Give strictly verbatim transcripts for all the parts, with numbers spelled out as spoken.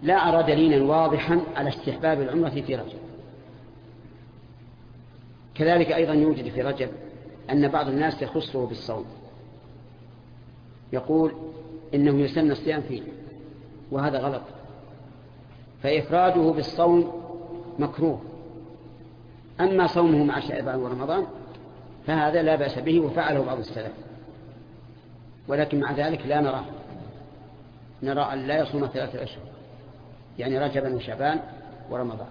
لا أرى دليلا واضحا على استحباب العمرة في رجب. كذلك أيضا يوجد في رجب أن بعض الناس يخصه بالصوم، يقول إنه يسن الصيام فيه، وهذا غلط، فإفراده بالصوم مكروه. أما صومه مع شعبان ورمضان فهذا لا بأس به، وفعله بعض السلف، ولكن مع ذلك لا نرى نرى أن لا يصوم ثلاثة أشهر، يعني رجبا وشعبان ورمضان.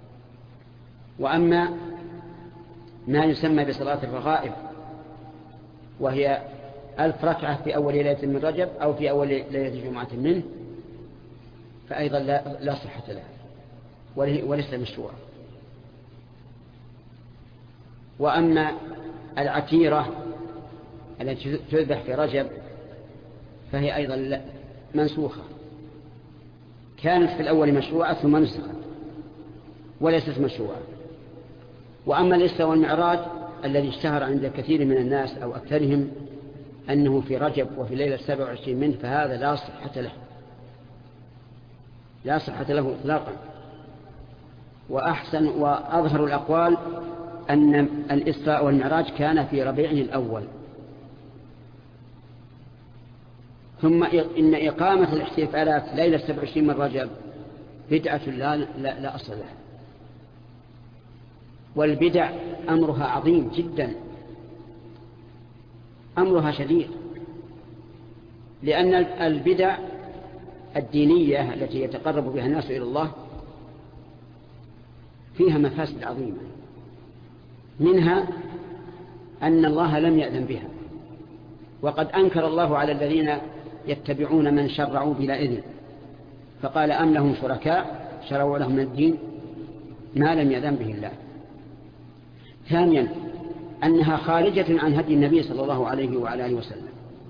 وأما ما يسمى بصلاة الرغائب، وهي ألف ركعة في أول ليلة من رجب أو في أول ليلة جمعة منه، فأيضا لا, لا صحة لها وليس مشروعا. وأما العتيرة التي تذبح في رجب فهي أيضا منسوخة، كانت في الأول مشروعة ثم نسخت وليست مشروعة. وأما الإسراء والمعراج الذي اشتهر عند كثير من الناس أو أكثرهم أنه في رجب وفي ليلة سبع وعشرين منه، فهذا لا صحة له لا صحة له إطلاقا. وأحسن وأظهر الأقوال أن الإسراء والمعراج كان في ربيع الأول. ثم إن إقامة الاحتفالات ليلة سبع وعشرين من رجب بدعة لا, لا, لا أصل لها، والبدع أمرها عظيم جدا، أمرها شديد، لأن البدع الدينية التي يتقرب بها الناس إلى الله فيها مفاسد عظيمة، منها أن الله لم يأذن بها، وقد أنكر الله على الذين يتبعون من شرعوا بلا إذن، فقال أم لهم شركاء شرعوا لهم من الدين ما لم يأذن به الله. ثانيا أنها خارجة عن هدي النبي صلى الله عليه وعلى آله وسلم،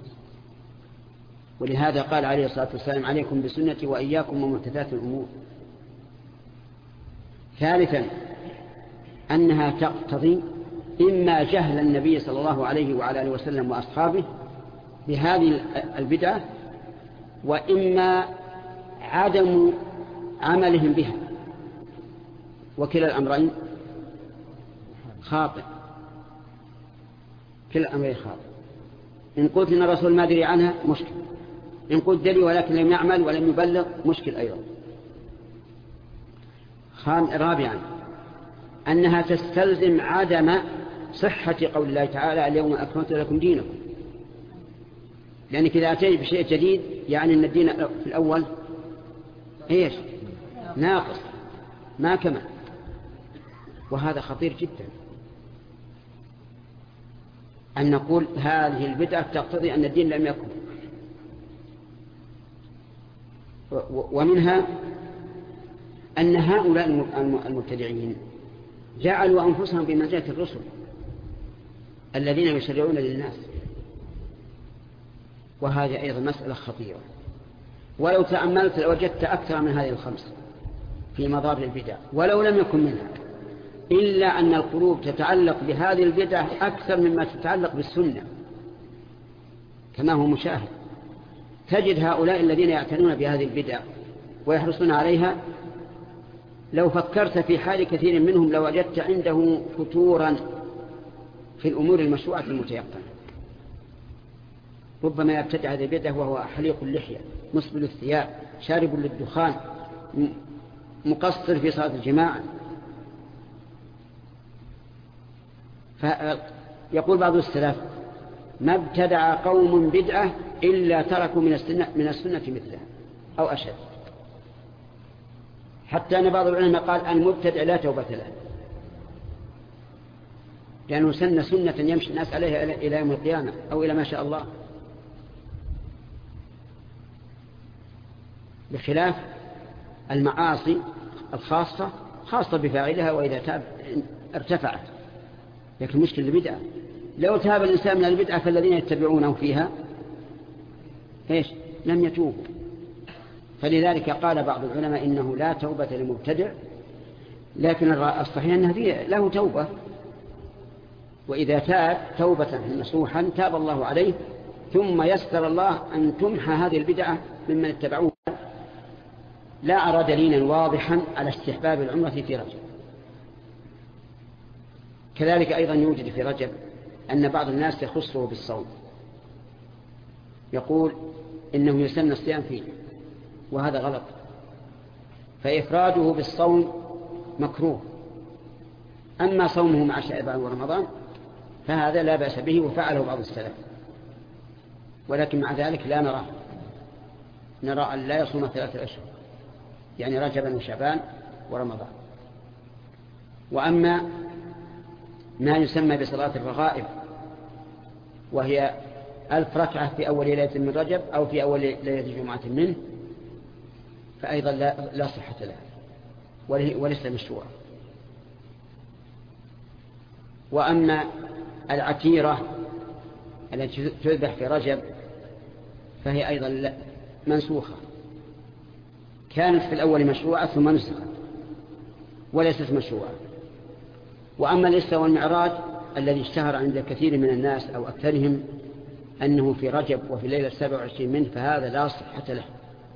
ولهذا قال عليه الصلاة والسلام عليكم بسنتي وإياكم ومحدثات الأمور. ثالثا أنها تقتضي إما جهل النبي صلى الله عليه وعلى آله وسلم وأصحابه بهذه البدعة، وإما عدم عملهم بها، وكلا الأمرين خاطئ، كلا الأمرين خاطئ. إن قلت إن الرسول ما دري عنها مشكل، إن قلت دري ولكن لم يعمل ولم يبلغ مشكل أيضا. رابعا أنها تستلزم عدم صحة قول الله تعالى اليوم أكملت لكم دينكم، لأنك إذا أتيت بشيء جديد يعني أن الدين في الأول إيش ناقص ما كمل، وهذا خطير جدا أن نقول هذه البدعة تقتضي أن الدين لم يكن. ومنها أن هؤلاء المبتدعين جعلوا أنفسهم بمنزلة الرسل الذين يشرعون للناس، وهذه أيضا مسألة خطيرة. ولو تأملت لوجدت أكثر من هذه الخمس في مضار البدع، ولو لم يكن منها، إلا أن القلوب تتعلق بهذه البدع أكثر مما تتعلق بالسنة كما هو مشاهد. تجد هؤلاء الذين يعتنون بهذه البدع ويحرصون عليها، لو فكرت في حال كثير منهم لوجدت عنده فتورا في الأمور المشروعة المتيقنة. ربما يبتدع هذه البدع وهو حليق اللحية، مسبل الثياب، شارب للدخان، مقصر في صلاة الجماعة. فيقول بعض السلف ما ابتدع قوم بدعة إلا تركوا من السنة, من السنة مثلها أو أشد. حتى أن بعض العلماء قال المبتدع لا توبة له، لأنه سن سنة يمشي الناس عليها إلى يوم القيامة أو إلى ما شاء الله، بخلاف المعاصي الخاصة خاصة بفاعلها، وإذا تاب ارتفعت. لكن المشكلة البدعة، لو تاب الإنسان من البدعة فالذين يتبعونه فيها إيش لم يتوبوا. فلذلك قال بعض العلماء إنه لا توبة للمبتدع، لكن الصحيح أنه له توبة، وإذا تاب توبة نصوحا تاب الله عليه، ثم يسر الله أن تمحى هذه البدعة ممن اتبعوها لا أرى دليلا واضحا على استحباب العمرة في رجب. كذلك أيضا يوجد في رجب أن بعض الناس يخصه بالصوم، يقول إنه يسن الصيام فيه، وهذا غلط، فإفراده بالصوم مكروه. أما صومه مع شعبان ورمضان فهذا لا بأس به، وفعله بعض السلف، ولكن مع ذلك لا نرى نرى أن لا يصوم ثلاثة أشهر، يعني رجبا وشعبان ورمضان. وأما ما يسمى بصلاة الرغائب، وهي ألف ركعة في أول ليلة من رجب أو في أول ليلة جمعة منه، فأيضا لا, لا صحة له وليس مشروعا. وأما العتيرة التي تذبح في رجب فهي أيضا منسوخة، كانت في الأول مشروعة ثم نسخت وليست مشروعة. وأما الإسراء والمعراج الذي اشتهر عند كثير من الناس أو أكثرهم أنه في رجب وفي ليلة سبع وعشرين منه، فهذا لا صحة له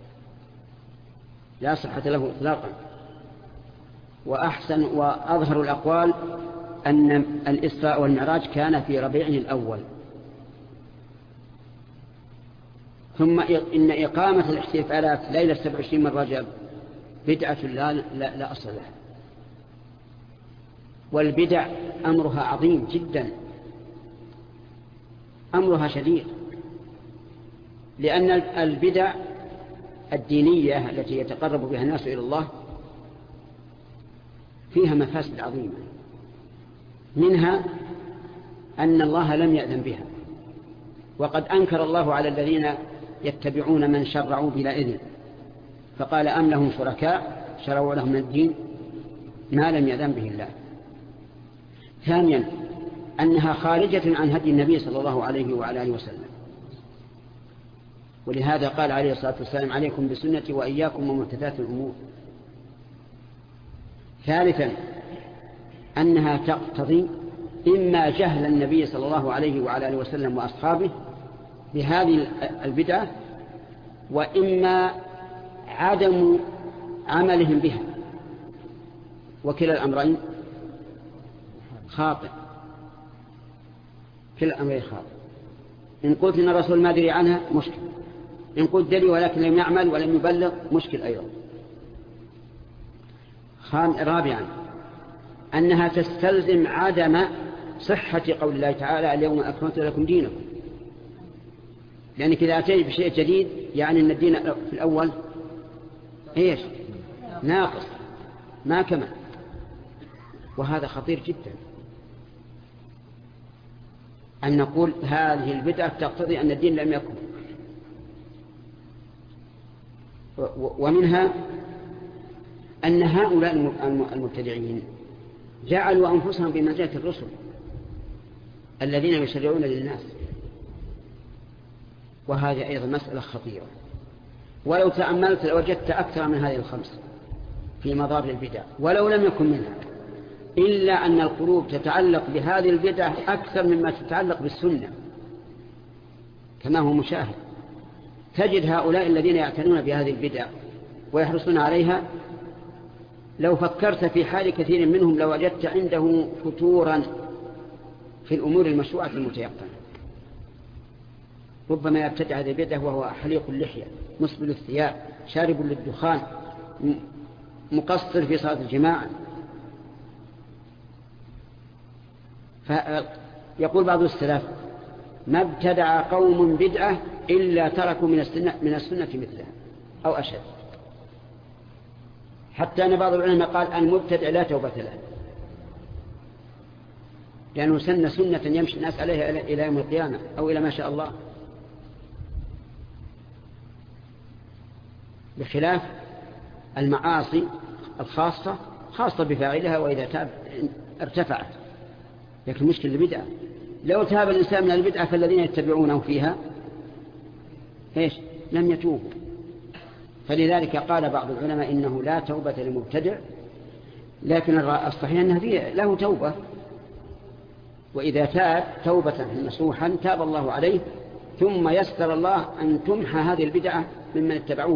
لا صحة له إطلاقا. وأحسن وأظهر الأقوال أن الإسراء والمعراج كان في ربيع الأول. ثم إن إقامة الاحتفالات ليلة سبع وعشرين من رجب بدعة لا, لا, لا أصل لها، والبدع أمرها عظيم جدا، أمرها شديد، لأن البدع الدينية التي يتقرب بها الناس إلى الله فيها مفاسد عظيمة، منها أن الله لم يأذن بها، وقد أنكر الله على الذين يتبعون من شرعوا بلا إذن، فقال أم لهم شركاء شرعوا لهم من الدين ما لم يأذن به الله. ثانيا أنها خارجة عن هدي النبي صلى الله عليه وعلى آله وسلم، ولهذا قال عليه الصلاة والسلام عليكم بسنتي وإياكم ومحدثات الأمور. ثالثا أنها تقتضي إما جهل النبي صلى الله عليه وعلى آله وسلم وأصحابه بهذه البدعة، وإما عدم عملهم بها، وكلا الأمرين خاطئ، كلا الأمرين خاطئ. إن قلت إن الرسول ما دري عنها مشكل، إن قلت دري ولكن لم يعمل ولم يبلغ مشكل أيضا. رابعا أنها تستلزم عدم صحة قول الله تعالى اليوم أكملت لكم دينكم، لأنك إذا أتيت بشيء جديد يعني أن الدين في الأول إيش ناقص ما كمل، وهذا خطير جدا أن نقول هذه البدعة تقتضي أن الدين لم يكن. ومنها أن هؤلاء المبتدعين جعلوا أنفسهم بمنزلة الرسل الذين يشرعون للناس، وهذه أيضا مسألة خطيرة. ولو تأملت لوجدت أكثر من هذه الخمس في مضار البدع، ولو لم يكن منها، إلا أن القلوب تتعلق بهذه البدع أكثر مما تتعلق بالسنة كما هو مشاهد. تجد هؤلاء الذين يعتنون بهذه البدع ويحرصون عليها، لو فكرت في حال كثير منهم لوجدت عنده فتورا في الأمور المشروعة المتيقنة. ربما يبتدع هذه البدع وهو حليق اللحية، مسبل الثياب، شارب للدخان، مقصر في صلاة الجماعة. فيقول بعض السلف ما ابتدع قوم بدعة إلا تركوا من السنة, من السنة مثلها أو أشد. حتى أن بعض العلماء قال المبتدع لا توبة له، لأنه سن سنة يمشي الناس عليها إلى يوم القيامة أو إلى ما شاء الله، بخلاف المعاصي الخاصة خاصة بفاعلها وإذا تاب ارتفعت. لكن المشكلة البدعة، لو تاب الإنسان من البدعة فالذين يتبعونه فيها إيش لم يتوبوا. فلذلك قال بعض العلماء إنه لا توبة للمبتدع، لكن الصحيح أنه فيه له توبة، وإذا تاب توبة نصوحا تاب الله عليه، ثم يسر الله أن تمحى هذه البدعة ممن اتبعوه.